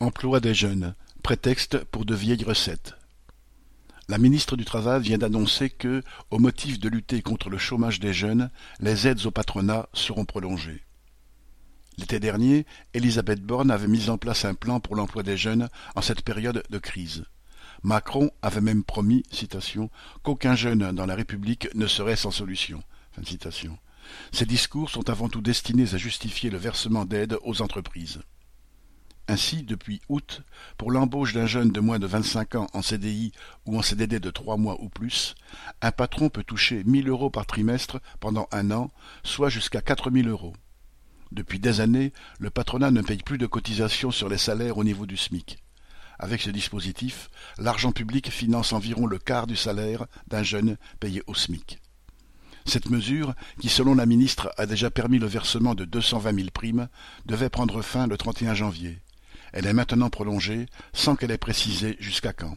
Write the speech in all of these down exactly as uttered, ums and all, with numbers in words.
Emploi des jeunes, prétexte pour de vieilles recettes. La ministre du Travail vient d'annoncer que, au motif de lutter contre le chômage des jeunes, les aides au patronat seront prolongées. L'été dernier, Elisabeth Borne avait mis en place un plan pour l'emploi des jeunes en cette période de crise. Macron avait même promis, citation, qu'aucun jeune dans la République ne serait sans solution. Fin de citation. Ces discours sont avant tout destinés à justifier le versement d'aides aux entreprises. Ainsi, depuis août, pour l'embauche d'un jeune de moins de vingt-cinq ans en C D I ou en C D D de trois mois ou plus, un patron peut toucher mille euros par trimestre pendant un an, soit jusqu'à quatre mille euros. Depuis des années, le patronat ne paye plus de cotisations sur les salaires au niveau du SMIC. Avec ce dispositif, l'argent public finance environ le quart du salaire d'un jeune payé au SMIC. Cette mesure, qui selon la ministre a déjà permis le versement de deux cent vingt mille primes, devait prendre fin le trente et un janvier. Elle est maintenant prolongée, sans qu'elle ait précisé jusqu'à quand.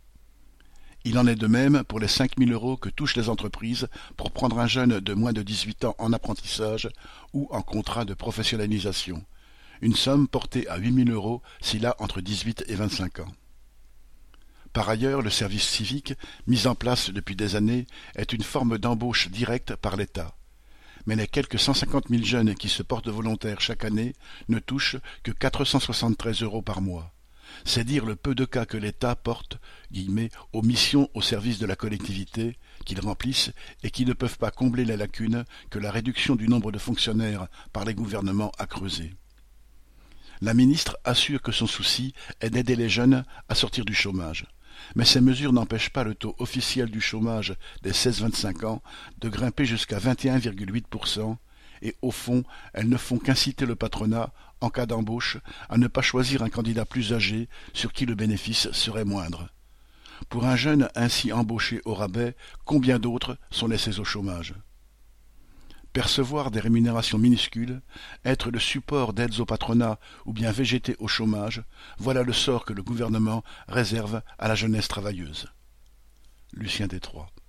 Il en est de même pour les cinq mille euros que touchent les entreprises pour prendre un jeune de moins de dix-huit ans en apprentissage ou en contrat de professionnalisation, une somme portée à huit mille euros s'il a entre dix-huit et vingt-cinq ans. Par ailleurs, le service civique, mis en place depuis des années, est une forme d'embauche directe par l'État. Mais les quelques cent cinquante mille jeunes qui se portent volontaires chaque année ne touchent que quatre cent soixante-treize euros par mois. C'est dire le peu de cas que l'État porte guillemets, aux missions au service de la collectivité qu'ils remplissent et qui ne peuvent pas combler les lacunes que la réduction du nombre de fonctionnaires par les gouvernements a creusées. La ministre assure que son souci est d'aider les jeunes à sortir du chômage. Mais ces mesures n'empêchent pas le taux officiel du chômage des seize à vingt-cinq ans de grimper jusqu'à vingt et un virgule huit pour cent et, au fond, elles ne font qu'inciter le patronat, en cas d'embauche, à ne pas choisir un candidat plus âgé sur qui le bénéfice serait moindre. Pour un jeune ainsi embauché au rabais, combien d'autres sont laissés au chômage ? Percevoir des rémunérations minuscules, être le support d'aides au patronat ou bien végéter au chômage, voilà le sort que le gouvernement réserve à la jeunesse travailleuse. Lucien Détroit.